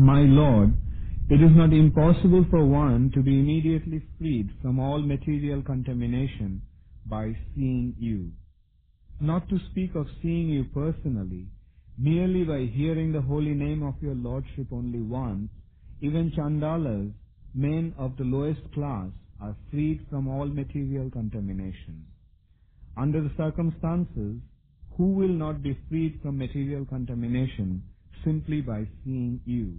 My Lord, it is not impossible for one to be immediately freed from all material contamination by seeing you. Not to speak of seeing you personally, merely by hearing the holy name of your Lordship only once, even Chandalas, men of the lowest class, are freed from all material contamination. Under the circumstances, who will not be freed from material contamination simply by seeing you?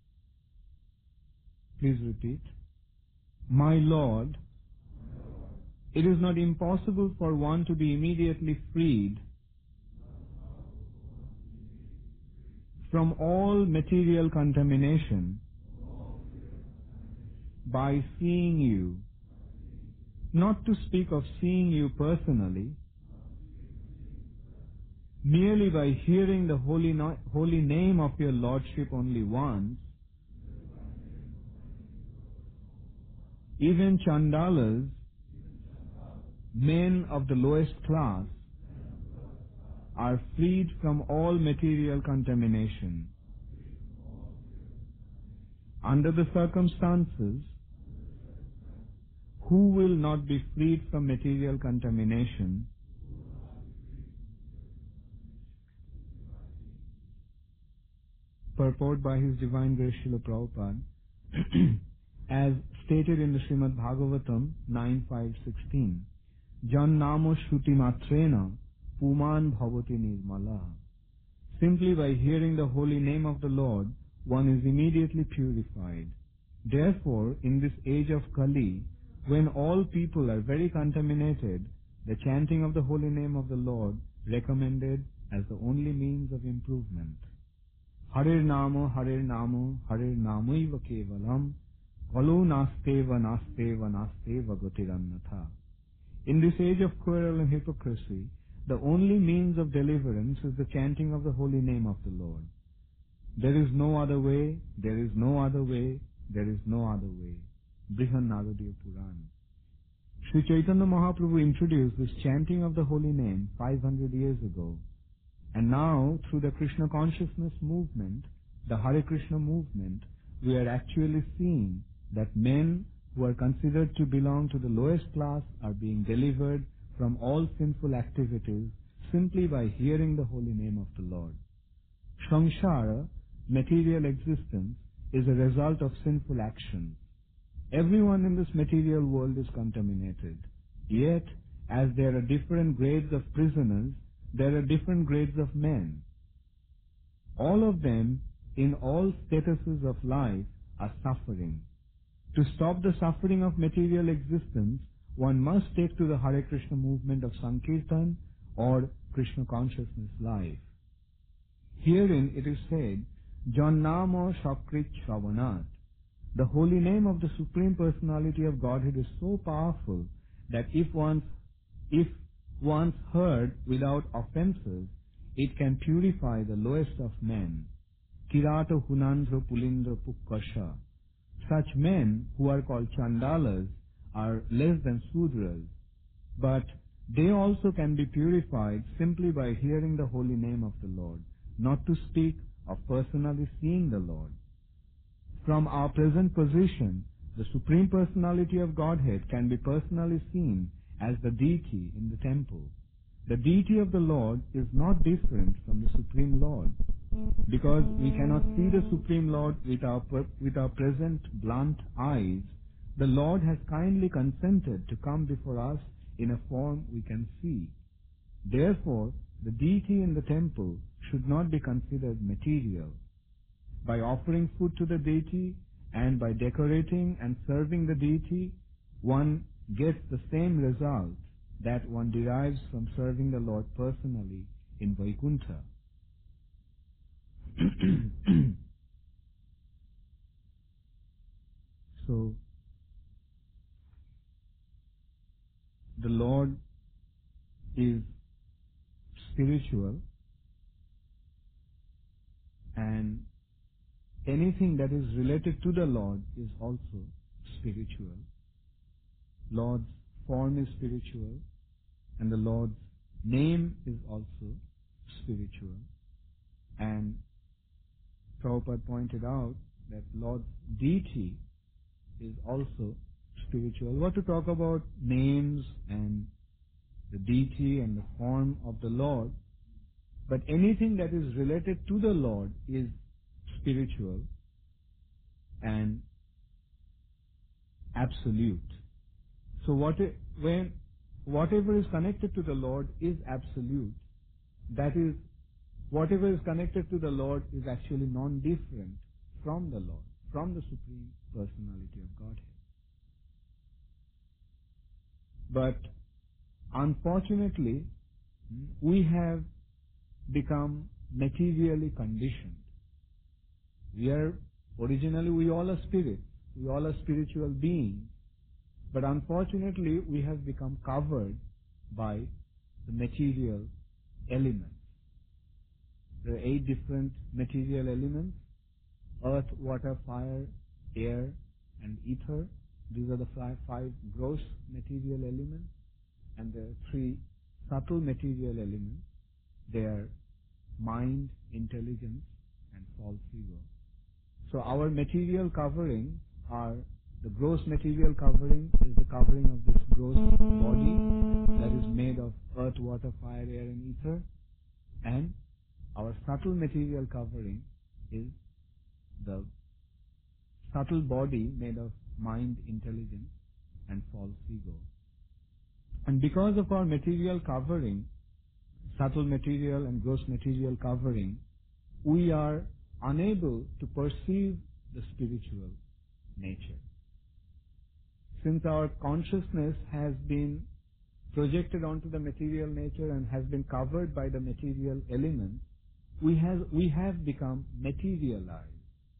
Please repeat. My Lord, it is not impossible for one to be immediately freed from all material contamination by seeing you. Not to speak of seeing you personally, merely by hearing the holy name of your Lordship only once, even Chandalas, men of the lowest class, are freed from all material contamination. Under the circumstances, who will not be freed from material contamination? Purport by His Divine Grace Srila Prabhupada, as stated in the Srimad Bhagavatam 9.5.16, Jan namo shruti matrena puman bhavati nirmala. Simply by hearing the holy name of the Lord, one is immediately purified. Therefore, in this age of Kali, when all people are very contaminated, the chanting of the holy name of the Lord recommended as the only means of improvement. Harir Namo, Harir Namo, Harir Namaiva Kevalam, Kalo Nasteva Nasteva Nasteva Gotirannatha. In this age of quarrel and hypocrisy, the only means of deliverance is the chanting of the holy name of the Lord. There is no other way, there is no other way, there is no other way. Brihan Nagadiya Puran. Sri Chaitanya Mahaprabhu introduced this chanting of the holy name 500 years ago. And now, through the Krishna consciousness movement, the Hare Krishna movement, we are actually seeing that men who are considered to belong to the lowest class are being delivered from all sinful activities simply by hearing the holy name of the Lord. Samsara, material existence, is a result of sinful action. Everyone in this material world is contaminated. Yet, as there are different grades of prisoners, there are different grades of men. All of them, in all statuses of life, are suffering. To stop the suffering of material existence, one must take to the Hare Krishna movement of Sankirtan or Krishna consciousness life. Herein it is said, Jannamo Shakrit Shravanat. The holy name of the Supreme Personality of Godhead is so powerful that if once heard without offenses, it can purify the lowest of men. Kirato Hunandra Pulindra Pukkasha. Such men, who are called Chandalas, are less than Sudras, but they also can be purified simply by hearing the holy name of the Lord, not to speak of personally seeing the Lord. From our present position, the Supreme Personality of Godhead can be personally seen as the deity in the temple. The deity of the Lord is not different from the Supreme Lord. Because we cannot see the Supreme Lord with our present blunt eyes, the Lord has kindly consented to come before us in a form we can see. Therefore, the deity in the temple should not be considered material. By offering food to the deity and by decorating and serving the deity, one gets the same result that one derives from serving the Lord personally in Vaikuntha. So, the Lord is spiritual, and anything that is related to the Lord is also spiritual. Lord's form is spiritual, and the Lord's name is also spiritual. And Prabhupada pointed out that Lord's deity is also spiritual. What to talk about names and the deity and the form of the Lord, but anything that is related to the Lord is spiritual and absolute. So when whatever is connected to the Lord is absolute, that is, whatever is connected to the Lord is actually non-different from the Lord, from the Supreme Personality of Godhead. But unfortunately, we have become materially conditioned. We all are spirits. We all are spiritual beings. But unfortunately, we have become covered by the material elements. There are 8 different material elements: earth, water, fire, air, and ether. These are the five gross material elements, and there are 3 subtle material elements. They are mind, intelligence, and false ego. So our material covering are the gross material covering is the covering of this gross body that is made of earth, water, fire, air, and ether, and our subtle material covering is the subtle body made of mind, intelligence, and false ego. And because of our material covering, subtle material and gross material covering, we are unable to perceive the spiritual nature. Since our consciousness has been projected onto the material nature and has been covered by the material elements, we have become materialized.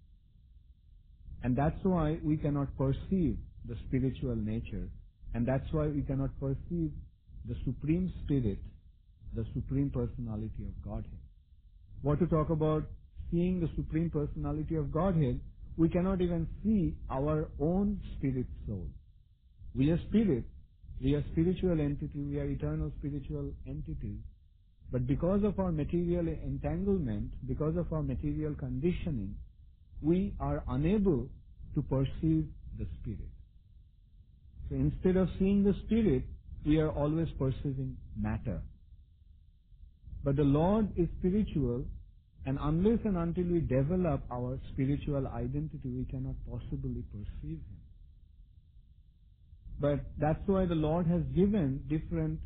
And that's why we cannot perceive the spiritual nature, and that's why we cannot perceive the Supreme Spirit, the Supreme Personality of Godhead. What to talk about seeing the Supreme Personality of Godhead, we cannot even see our own spirit soul. We are spirit, we are spiritual entity, we are eternal spiritual entities, but because of our material entanglement, because of our material conditioning, we are unable to perceive the spirit. So instead of seeing the spirit, we are always perceiving matter. But the Lord is spiritual, and unless and until we develop our spiritual identity, we cannot possibly perceive Him. But that's why the Lord has given different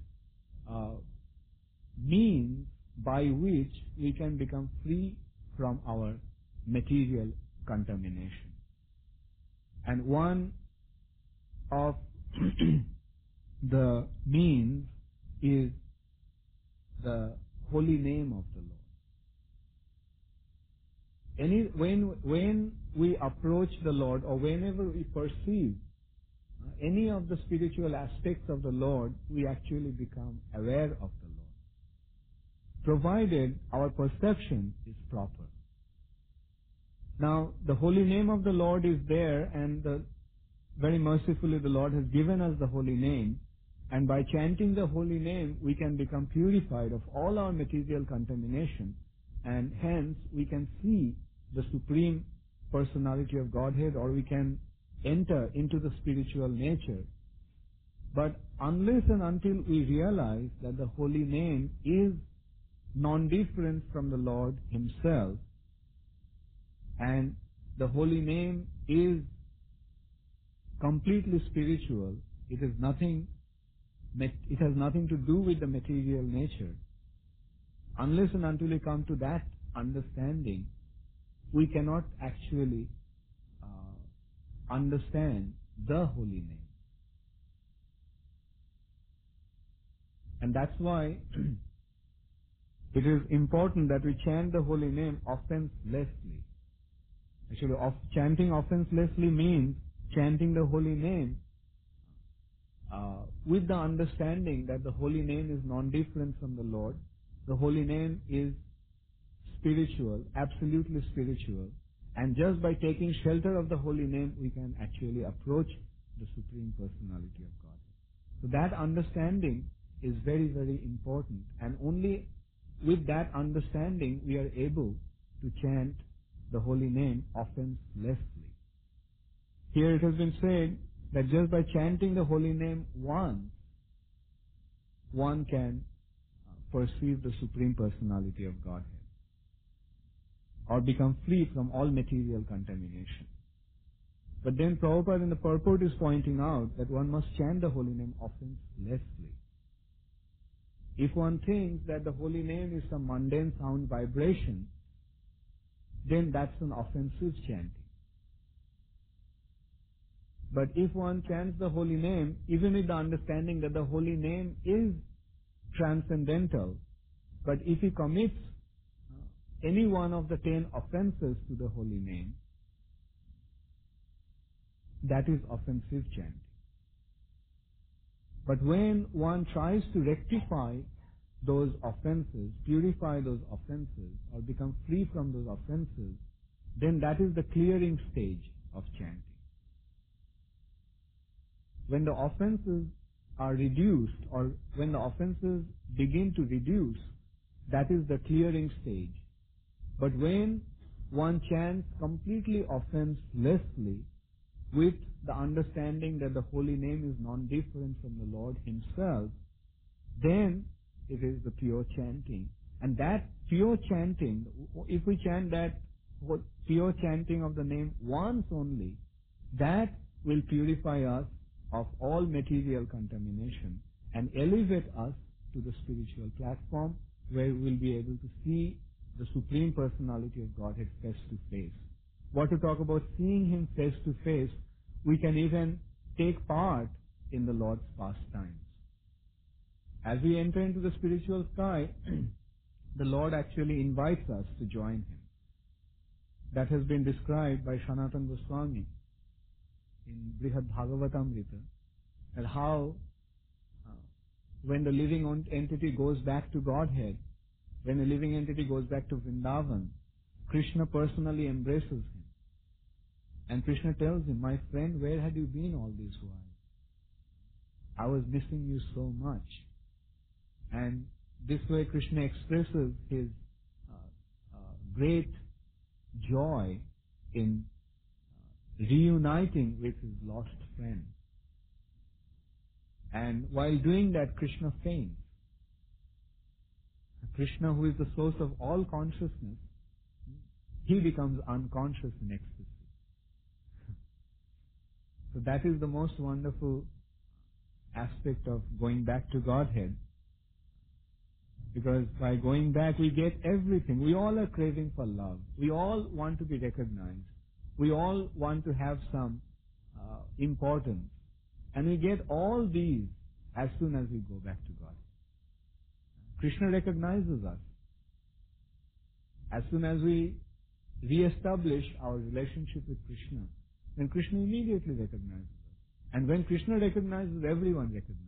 means by which we can become free from our material contamination. And one of the means is the holy name of the Lord. When we approach the Lord, or whenever we perceive any of the spiritual aspects of the Lord, we actually become aware of the Lord, provided our perception is proper. Now, the holy name of the Lord is there, and very mercifully the Lord has given us the holy name, and by chanting the holy name, we can become purified of all our material contamination, and hence we can see the Supreme Personality of Godhead, or we can enter into the spiritual nature. But unless and until we realize that the holy name is non-different from the Lord Himself, and the holy name is completely spiritual, it has nothing to do with the material nature. Unless and until we come to that understanding, we cannot actually understand the holy name. And that's why it is important that we chant the holy name offenselessly. Actually, chanting offenselessly means chanting the holy name with the understanding that the holy name is non-different from the Lord. The holy name is spiritual, absolutely spiritual. And just by taking shelter of the holy name, we can actually approach the Supreme Personality of God. So that understanding is very, very important. And only with that understanding, we are able to chant the holy name offenselessly. Here it has been said that just by chanting the holy name once, one can perceive the Supreme Personality of Godhead or become free from all material contamination. But then Prabhupada in the purport is pointing out that one must chant the holy name offenselessly. If one thinks that the holy name is some mundane sound vibration, then that's an offensive chanting. But if one chants the holy name, even with the understanding that the holy name is transcendental, but if he commits any one of the 10 offenses to the holy name, that is offensive chanting. But when one tries to rectify those offenses, purify those offenses, or become free from those offenses, then that is the clearing stage of chanting. When the offenses are reduced, or when the offenses begin to reduce, that is the clearing stage. But when one chants completely offenselessly, with the understanding that the holy name is non-different from the Lord Himself, then it is the pure chanting. And that pure chanting, if we chant that pure chanting of the name once only, that will purify us of all material contamination and elevate us to the spiritual platform where we will be able to see the Supreme Personality of Godhead face to face. What to talk about seeing Him face to face, we can even take part in the Lord's pastimes. As we enter into the spiritual sky, the Lord actually invites us to join Him. That has been described by Sanatana Goswami in Brihad Bhagavatamrita, and how when the living entity goes back to Godhead, when the living entity goes back to Vrindavan, Krishna personally embraces him. And Krishna tells him, "My friend, where had you been all this while? I was missing you so much." And this way Krishna expresses his great joy in reuniting with his lost friend. And while doing that, Krishna faints. Krishna, who is the source of all consciousness, he becomes unconscious in ecstasy. So that is the most wonderful aspect of going back to Godhead. Because by going back, we get everything. We all are craving for love. We all want to be recognized. We all want to have some importance. And we get all these as soon as we go back to God. Krishna recognizes us. As soon as we re-establish our relationship with Krishna, then Krishna immediately recognizes us. And when Krishna recognizes, everyone recognizes.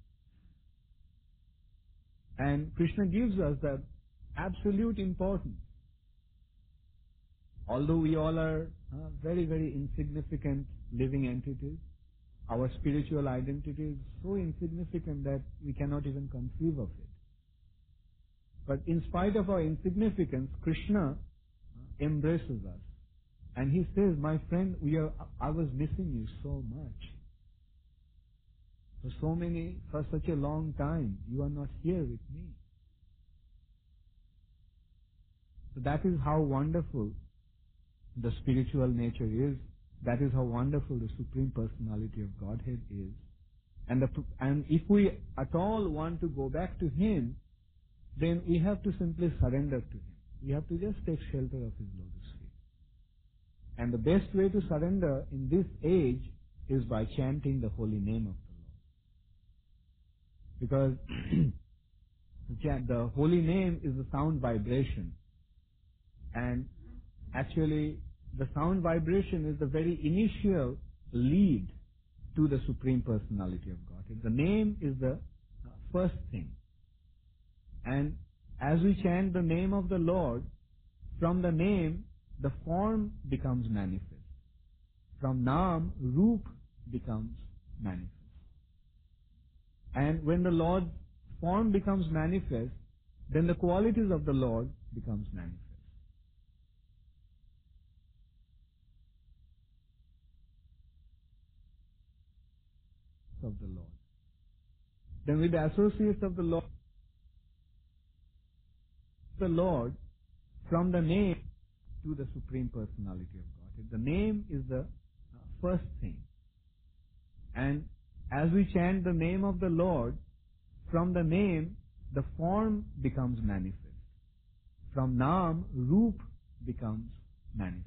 And Krishna gives us that absolute importance. Although we all are very, very insignificant living entities, our spiritual identity is so insignificant that we cannot even conceive of it. But in spite of our insignificance, Krishna embraces us. And he says, "My friend, I was missing you so much. For such a long time, you are not here with me." So that is how wonderful the spiritual nature is. That is how wonderful the Supreme Personality of Godhead is. And if we at all want to go back to Him, then we have to simply surrender to Him. We have to just take shelter of His lotus feet. And the best way to surrender in this age is by chanting the holy name of the Lord. Because the holy name is the sound vibration. And actually, the sound vibration is the very initial lead to the Supreme Personality of Godhead. The name is the first thing. And as we chant the name of the Lord, from the name, the form becomes manifest. From Naam, Roop becomes manifest. And when the Lord's form becomes manifest, then the qualities of the Lord becomes manifest. of the Lord. Then with the associates of the Lord, from the name to the Supreme Personality of Godhead. The name is the first thing. And as we chant the name of the Lord, from the name, the form becomes manifest. From Nam, Roop becomes manifest.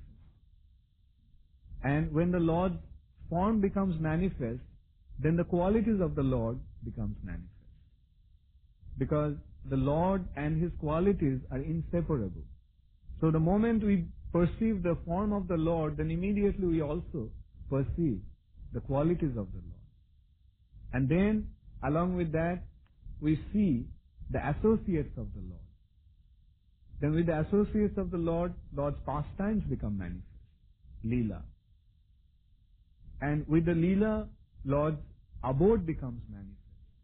And when the Lord's form becomes manifest, then the qualities of the Lord becomes manifest. Because the Lord and His qualities are inseparable. So the moment we perceive the form of the Lord, then immediately we also perceive the qualities of the Lord. And then, along with that, we see the associates of the Lord. Then with the associates of the Lord, Lord's pastimes become manifest. Leela. And with the Leela, Lord's abode becomes manifest.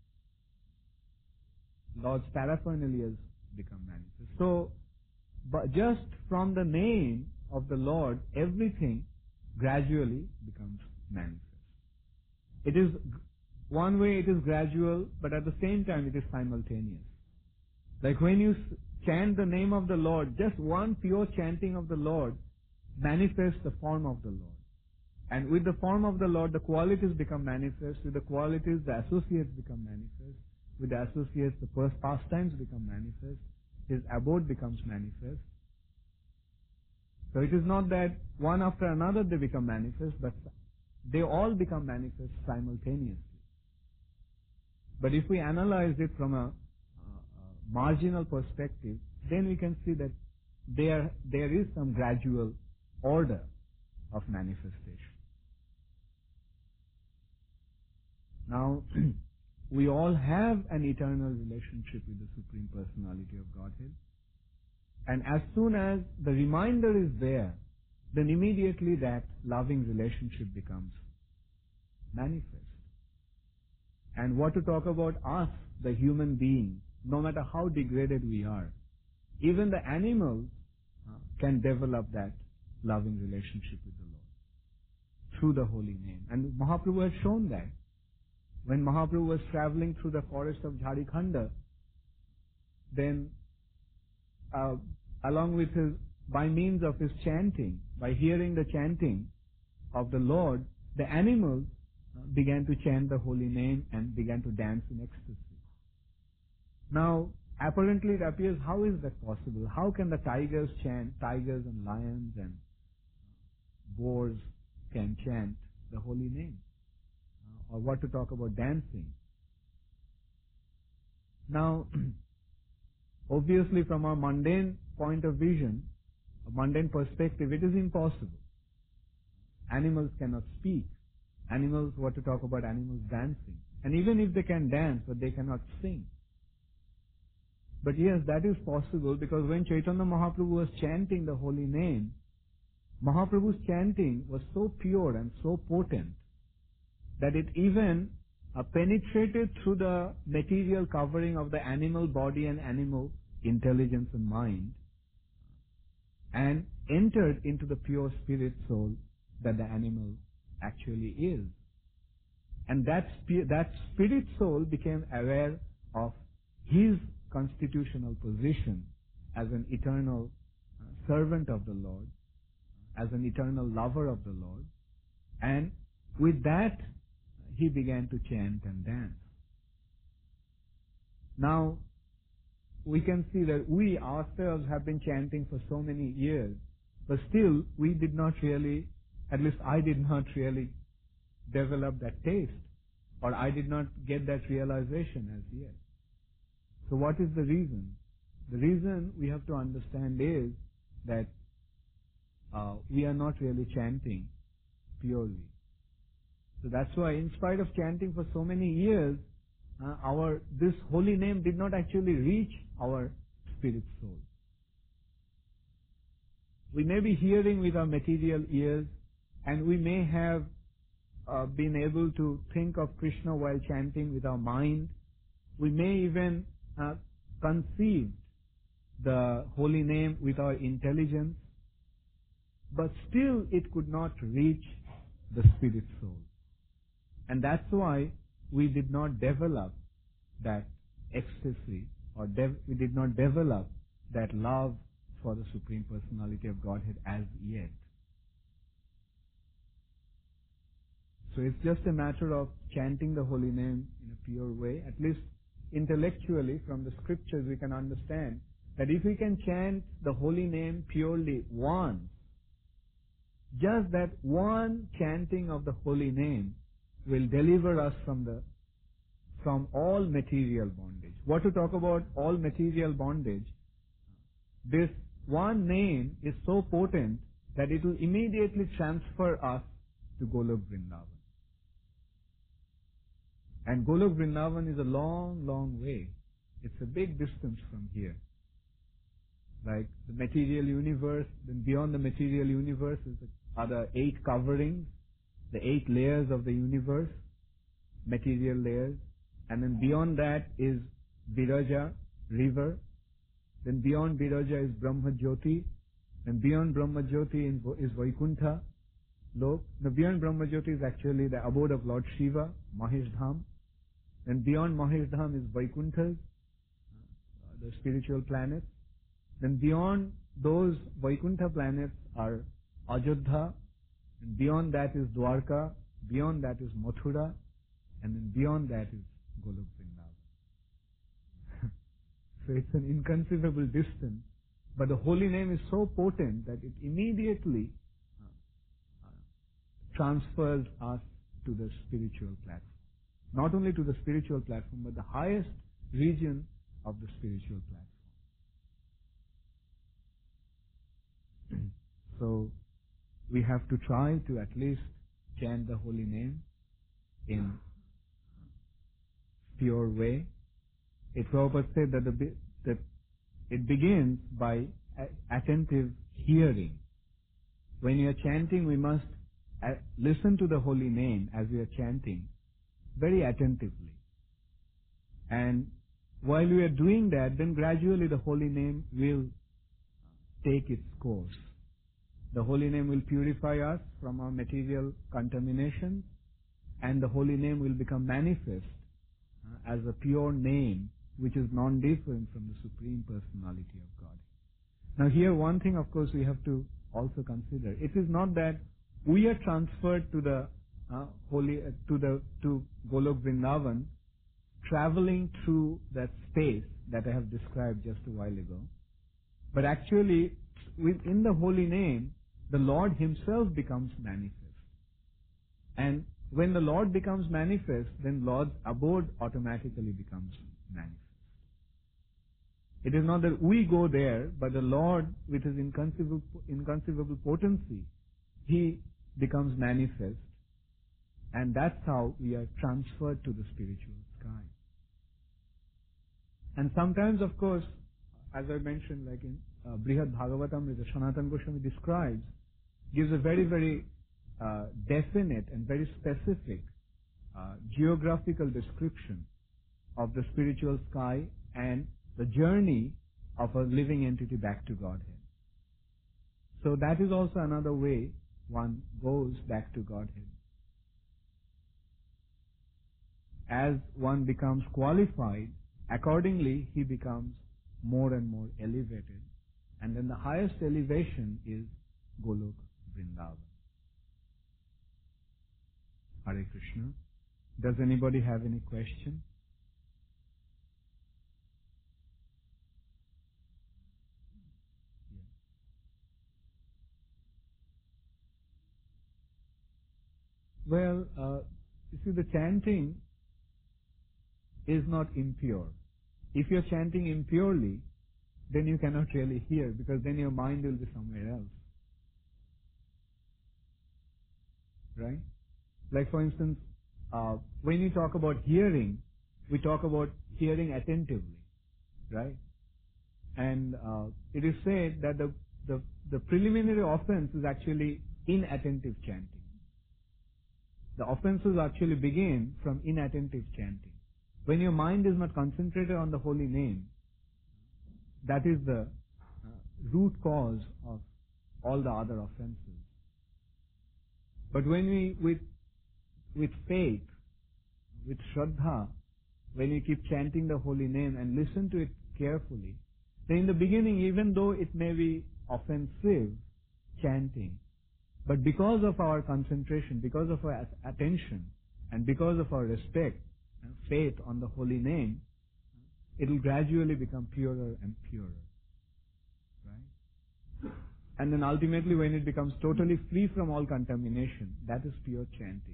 Lord's paraphernalias become manifest. So, but just from the name of the Lord, everything gradually becomes manifest. It is, one way it is gradual, but at the same time it is simultaneous. Like when you chant the name of the Lord, just one pure chanting of the Lord manifests the form of the Lord. And with the form of the Lord, the qualities become manifest. With the qualities, the associates become manifest. With the associates, the first pastimes become manifest. His abode becomes manifest. So it is not that one after another they become manifest, but they all become manifest simultaneously. But if we analyze it from a marginal perspective, then we can see that there is some gradual order of manifestation. Now, we all have an eternal relationship with the Supreme Personality of Godhead. And as soon as the reminder is there, then immediately that loving relationship becomes manifest. And what to talk about us, the human being, no matter how degraded we are. Even the animals can develop that loving relationship with the Lord through the holy name. And Mahaprabhu has shown that. When Mahaprabhu was traveling through the forest of Jharikhanda, then along with his, by means of his chanting, by hearing the chanting of the Lord, the animals began to chant the holy name and began to dance in ecstasy. Now, apparently it appears, how is that possible? How can the tigers chant, tigers and lions and boars can chant the holy name? Or what to talk about dancing? Now, obviously from a mundane point of vision, a mundane perspective, it is impossible. Animals cannot speak. Animals, what to talk about animals dancing. And even if they can dance, but they cannot sing. But yes, that is possible because when Chaitanya Mahaprabhu was chanting the holy name, Mahaprabhu's chanting was so pure and so potent that it even penetrated through the material covering of the animal body and animal intelligence and mind and entered into the pure spirit soul that the animal actually is. And that spirit soul became aware of his constitutional position as an eternal servant of the Lord, as an eternal lover of the Lord, and with that he began to chant and dance. Now, we can see that we ourselves have been chanting for so many years, but still we did not really, at least I did not really develop that taste, or I did not get that realization as yet. So what is the reason? The reason we have to understand is that we are not really chanting purely. So that's why in spite of chanting for so many years, this holy name did not actually reach our spirit soul. We may be hearing with our material ears, and we may have been able to think of Krishna while chanting with our mind. We may even conceive the holy name with our intelligence, but still it could not reach the spirit soul. And that's why we did not develop that ecstasy, or we did not develop that love for the Supreme Personality of Godhead as yet. So it's just a matter of chanting the holy name in a pure way. At least intellectually, from the scriptures, we can understand that if we can chant the holy name purely once, just that one chanting of the holy name will deliver us from all material bondage. What to talk about all material bondage? This one name is so potent that it will immediately transfer us to Golok Vrindavan. And Golok Vrindavan is a long, long way. It's a big distance from here. Like the material universe, then beyond the material universe are the 8 coverings, the 8 layers of the universe, material layers. And then beyond that is Viraja, river. Then beyond Viraja is Brahma Jyoti. And beyond Brahma Jyoti is Vaikuntha, Lok. The beyond Brahma Jyoti is actually the abode of Lord Shiva, Mahesh Dham. And beyond Mahesh Dham is Vaikunthas, the spiritual planets. Then beyond those Vaikuntha planets are Ajodha, and beyond that is Dwarka, beyond that is Mathura, and then beyond that is Golok Vrindavan. So it's an inconceivable distance, but the holy name is so potent that it immediately transfers us to the spiritual platform. Not only to the spiritual platform, but the highest region of the spiritual platform. So we have to try to at least chant the holy name in pure way. Prabhupada said that it begins by attentive hearing. When you are chanting, we must listen to the holy name as we are chanting very attentively. And while we are doing that, then gradually the holy name will take its course. The holy name will purify us from our material contamination, and the holy name will become manifest as a pure name which is non-different from the Supreme Personality of God. Now here one thing of course we have to also consider. It is not that we are transferred to the to Golok Vrindavan, traveling through that space that I have described just a while ago. But actually, within the holy name, the Lord Himself becomes manifest. And when the Lord becomes manifest, then Lord's abode automatically becomes manifest. It is not that we go there, but the Lord, with His inconceivable potency, He becomes manifest. And that's how we are transferred to the spiritual sky. And sometimes, of course, as I mentioned, like in Brihad Bhagavatam, which Sanatana Goswami describes, gives a very, very definite and very specific geographical description of the spiritual sky and the journey of a living entity back to Godhead. So that is also another way one goes back to Godhead. As one becomes qualified, accordingly he becomes more and more elevated. And then the highest elevation is Golok Vrindavan. Hare Krishna. Does anybody have any question? Well, you see, the chanting is not impure. If you're chanting impurely, then you cannot really hear, because then your mind will be somewhere else. Right? Like for instance, when you talk about hearing, we talk about hearing attentively. Right? And it is said that the preliminary offense is actually inattentive chanting. The offenses actually begin from inattentive chanting. When your mind is not concentrated on the holy name, that is the root cause of all the other offenses. But when we, with faith, with Shraddha, when you keep chanting the holy name and listen to it carefully, then in the beginning, even though it may be offensive, chanting, but because of our concentration, because of our attention, and because of our respect and faith on the holy name, it will gradually become purer and purer. Right? And then ultimately when it becomes totally free from all contamination, that is pure chanting.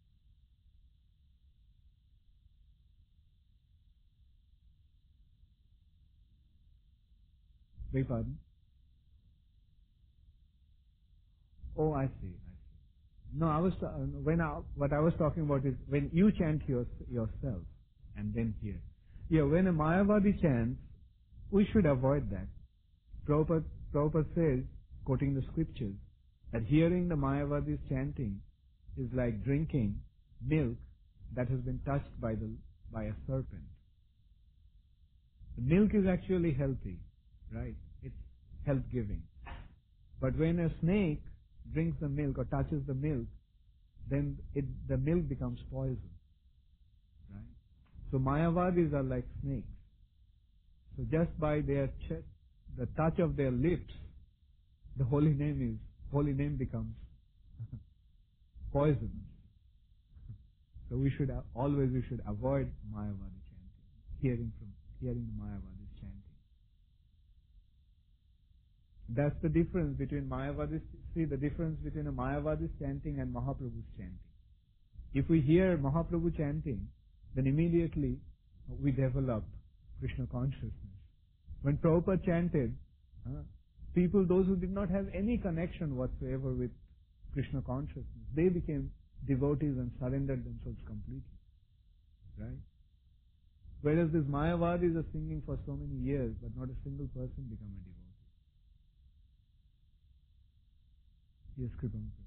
Beg pardon? Oh, I see. No, what I was talking about is when you chant yourself and then hear. Yeah, when a Mayavadi chants, we should avoid that. Prabhupada says, quoting the scriptures, that hearing the Mayavadis chanting is like drinking milk that has been touched by a serpent. The milk is actually healthy, right? It's health-giving. But when a snake drinks the milk or touches the milk, then the milk becomes poison, right? So Mayavadis are like snakes. So just by the touch of their lips, the holy name becomes poisonous. So we should avoid Mayavadi chanting, hearing the Mayavadis chanting. That's the difference between Mayavadis. See the difference between a Mayavadis chanting and Mahaprabhu's chanting. If we hear Mahaprabhu chanting, then immediately we develop Krishna consciousness. When Prabhupada chanted, people, those who did not have any connection whatsoever with Krishna consciousness, they became devotees and surrendered themselves completely. Right? Whereas these Mayavadis are singing for so many years, but not a single person become a devotee. Yes, Kripamantra.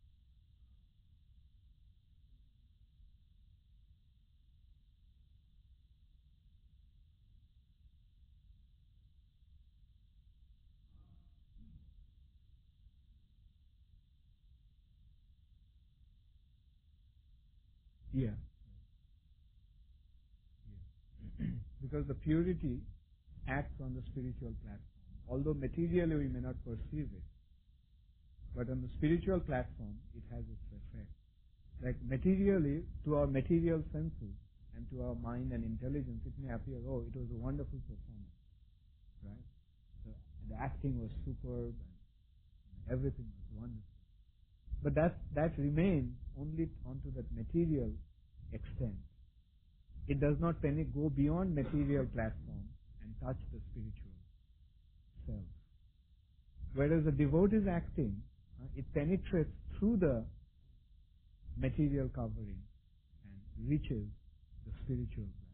Yeah. Because the purity acts on the spiritual platform. Although materially we may not perceive it, but on the spiritual platform it has its effect. Like materially, to our material senses and to our mind and intelligence, it may appear, oh, it was a wonderful performance, right? The acting was superb and everything was wonderful. But that remains only onto that material extent. It does not go beyond material platform and touch the spiritual self. Whereas the devotee's acting, it penetrates through the material covering and reaches the spiritual platform.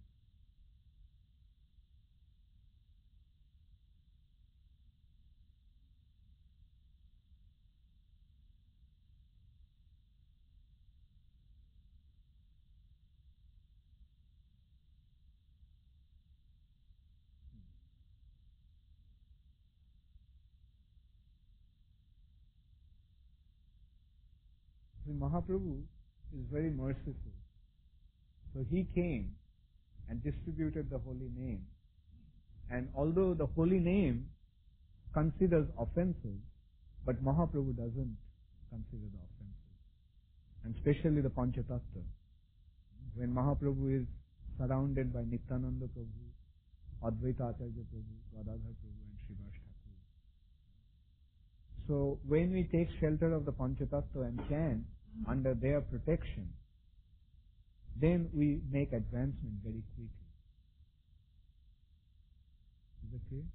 See, Mahaprabhu is very merciful. So he came and distributed the holy name. And although the holy name considers offenses, but Mahaprabhu doesn't consider the offenses. And especially the Panchatattva. When Mahaprabhu is surrounded by Nityananda Prabhu, Advaita Acharya Prabhu, Gadadhar Prabhu and Srivas Thakur. So when we take shelter of the Panchatattva and chant under their protection, then we make advancement very quickly. Is that clear?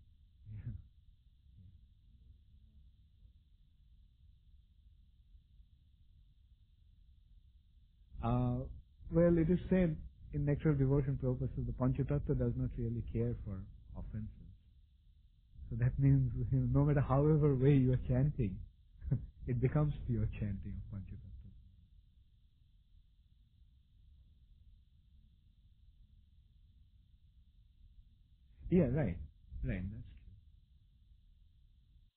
Yeah. Well, it is said in Nectar of Devotion purposes, the Panchatattva does not really care for offenses. So that means, no matter however way you are chanting, it becomes pure chanting of Panchatattva. Yeah, right. Right, that's